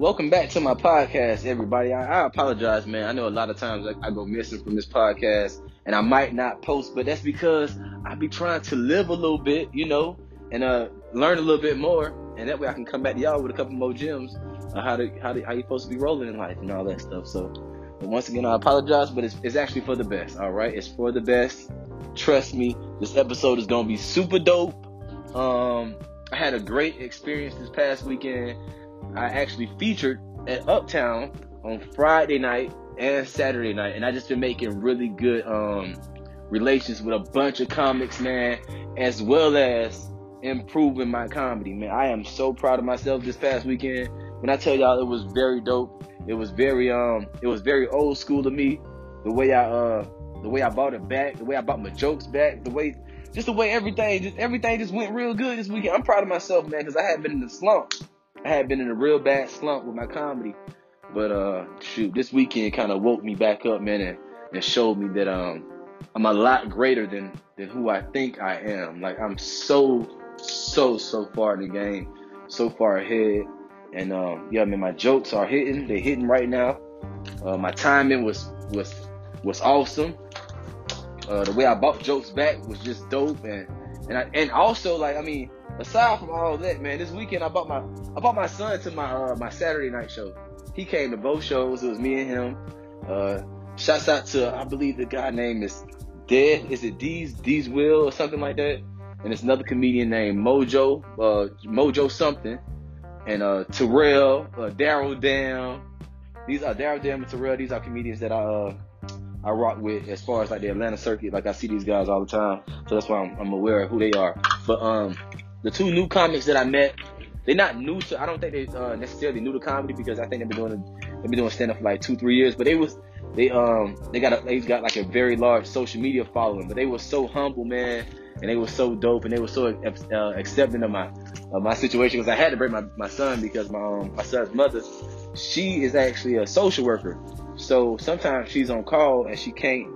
Welcome back to my podcast, everybody. I apologize, man. I know a lot of times I go missing from this podcast, and I might not post, but that's because I be trying to live a little bit, and learn a little bit more, and that way I can come back to y'all with a couple more gems on how you supposed to be rolling in life and all that stuff. So, but once again, I apologize, but it's actually for the best. All right, it's for the best. Trust me, this episode is gonna be super dope. I had a great experience this past weekend. I actually featured at Uptown on Friday night and Saturday night, and I just been making really good relations with a bunch of comics, man, as well as improving my comedy, man. I am so proud of myself this past weekend. When I tell y'all, it was very dope. It was very old school to me. The way I bought it back, the way I bought my jokes back, the way everything just went real good this weekend. I'm proud of myself, man, because I had been in the slump. I had been in a real bad slump with my comedy, but this weekend kind of woke me back up, man, and showed me that I'm a lot greater than who I think I am. Like, I'm so far in the game, so far ahead, and man, my jokes are hitting. They're hitting right now. My timing was awesome. The way I bought jokes back was just dope, and also, like, I mean, aside from all that, man, this weekend I bought my son to my Saturday night show. He came to both shows. It was me and him. Shouts out to, I believe the guy name is Dead. Is it Deez Will or something like that? And it's another comedian named Mojo something. And Terrell, Daryl Dam. These are Daryl Dam and Terrell. These are comedians that I rock with as far as like the Atlanta circuit. Like, I see these guys all the time, so that's why I'm aware of who they are. But the two new comics that I met, they're not new to. I don't think they necessarily new to comedy, because I think they've been doing stand up for like 2-3 years. But they got like a very large social media following. But they were so humble, man, and they were so dope, and they were so accepting of my situation, because I had to bring my son, because my son's mother, she is actually a social worker. So sometimes she's on call and she can't,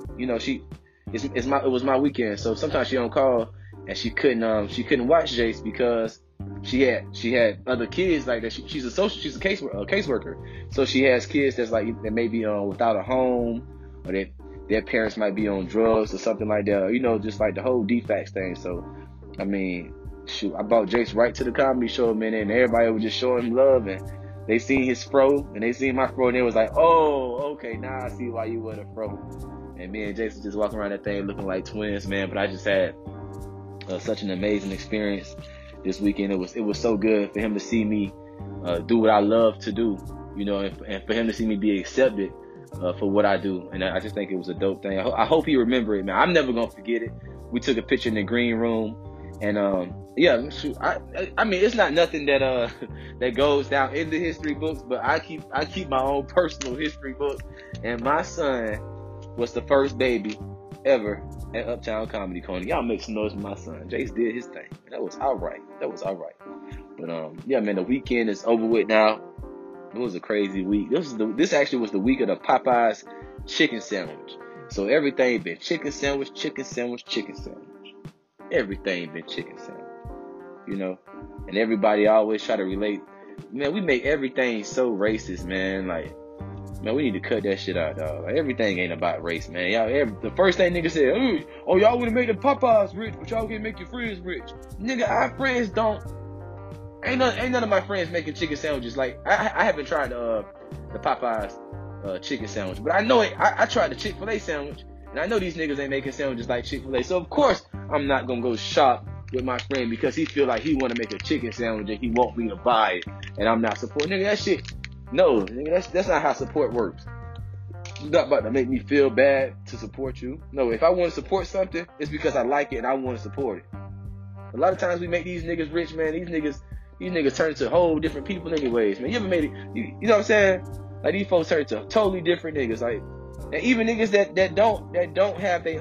it was my weekend. So sometimes she on call and she couldn't watch Jace, because she had other kids like that. She's a caseworker. So she has kids that may be without a home, or that their parents might be on drugs or something like that, or, just like the whole DFACS thing. So, I mean, shoot, I brought Jace right to the comedy show, man, and everybody was just showing him love, and they seen his fro, and they seen my fro, and they was like, oh, okay, now I see why you were the fro. And me and Jason just walking around that thing looking like twins, man. But I just had such an amazing experience this weekend. It was so good for him to see me do what I love to do, and for him to see me be accepted for what I do. And I just think it was a dope thing. I hope he remember it, man. I'm never gonna forget it. We took a picture in the green room, and shoot, I mean, it's not nothing that that goes down in the history books, but I keep my own personal history book, and my son was the first baby ever at Uptown Comedy Corner. Y'all make some noise for my son. Jace did his thing. That was all right. But man, the weekend is over with now. It was a crazy week. This actually was the week of the Popeyes chicken sandwich. So everything been chicken sandwich. Everything been chicken sandwich. And everybody always try to relate. Man, we make everything so racist, man. Like, man, we need to cut that shit out, dog. Like, everything ain't about race, man. The first thing niggas said, oh, y'all want to make the Popeyes rich, but y'all can't make your friends rich. Nigga, our friends don't. Ain't none of my friends making chicken sandwiches. Like, I haven't tried the Popeyes chicken sandwich, but I know it. I tried the Chick-fil-A sandwich, and I know these niggas ain't making sandwiches like Chick-fil-A. So of course I'm not gonna go shop with my friend because he feel like he want to make a chicken sandwich and he want me to buy it, and I'm not supporting. Nigga, that shit. No, nigga, that's not how support works. You're not about to make me feel bad to support you. No, if I want to support something, it's because I like it and I want to support it. A lot of times we make these niggas rich, man. These niggas turn to whole different people anyways, man. You ever made it? You know what I'm saying? Like, these folks turn to totally different niggas. Like, and even niggas that don't have their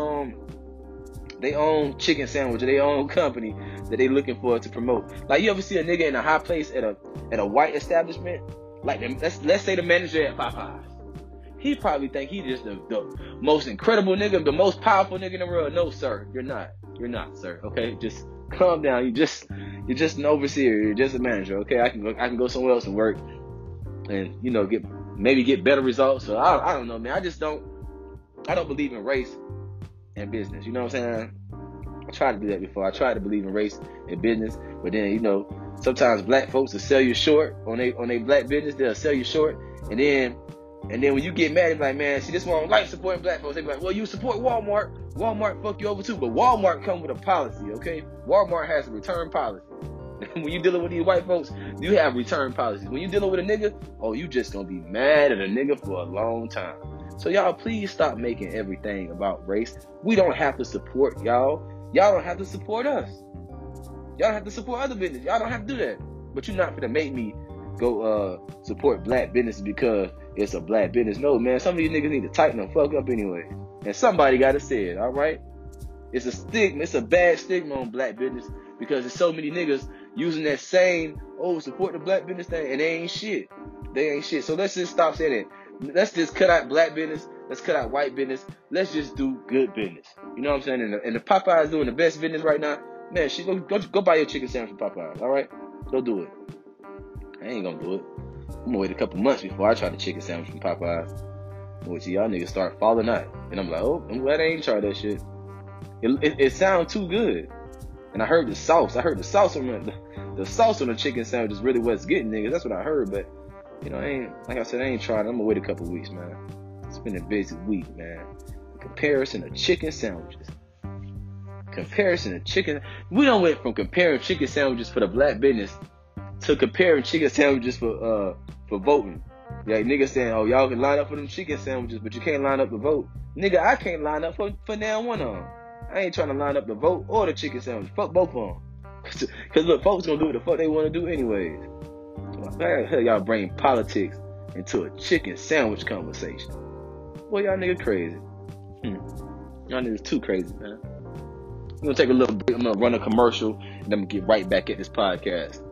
own chicken sandwich or their own company that they looking for to promote. Like, you ever see a nigga in a high place at a white establishment? Like, let's say the manager at Popeyes. He probably think he just the most incredible nigga, the most powerful nigga in the world. No, sir, you're not. You're not, sir. Okay, just calm down. You're just an overseer. You're just a manager. Okay, I can go somewhere else and work. and get better results. So I don't know, man. I don't believe in race and business. You know what I'm saying? I tried to do that before. I tried to believe in race and business, but then sometimes black folks will sell you short on they black business. They'll sell you short, and then when you get mad, it's like, man, see, this one don't like supporting black folks. They be like, well, you support Walmart. Walmart fuck you over too, but Walmart come with a policy, okay? Walmart has a return policy. When you dealing with these white folks, you have return policies. When you dealing with a nigga, you just gonna be mad at a nigga for a long time. So y'all, please stop making everything about race. We don't have to support y'all. Y'all don't have to support us. Y'all don't have to support other business. Y'all don't have to do that. But you're not gonna make me go support black business because it's a black business. No, man, some of these niggas need to tighten the fuck up anyway. And somebody gotta say it, alright? It's a stigma, it's a bad stigma on black business because there's so many niggas using that same, support the black business thing, and they ain't shit. They ain't shit. So let's just stop saying it. Let's just cut out black business. Let's cut out white business. Let's just do good business. You know what I'm saying? And the Popeyes doing the best business right now. Man, go buy your chicken sandwich from Popeyes, alright? Go do it. I ain't gonna do it. I'm gonna wait a couple months before I try the chicken sandwich from Popeyes. Wait till y'all niggas start falling out. And I'm like, I'm glad I ain't tried that shit. It sounds too good. And I heard the sauce. The sauce on the chicken sandwich is really what's getting niggas. That's what I heard. But I ain't tried it. I'm gonna wait a couple weeks, man. It's been a busy week, man. Comparison of chicken sandwiches. We done went from comparing chicken sandwiches for the black business to comparing chicken sandwiches for voting. Yeah, niggas saying, y'all can line up for them chicken sandwiches, but you can't line up to vote. Nigga, I can't line up for now one of them. I ain't trying to line up the vote or the chicken sandwich. Fuck both of them. Because look, folks gonna do what the fuck they want to do anyways. So the hell y'all bring politics into a chicken sandwich conversation? Boy, y'all niggas crazy. Y'all niggas too crazy, man. I'm gonna take a little break. I'm gonna run a commercial, and I'm gonna get right back at this podcast.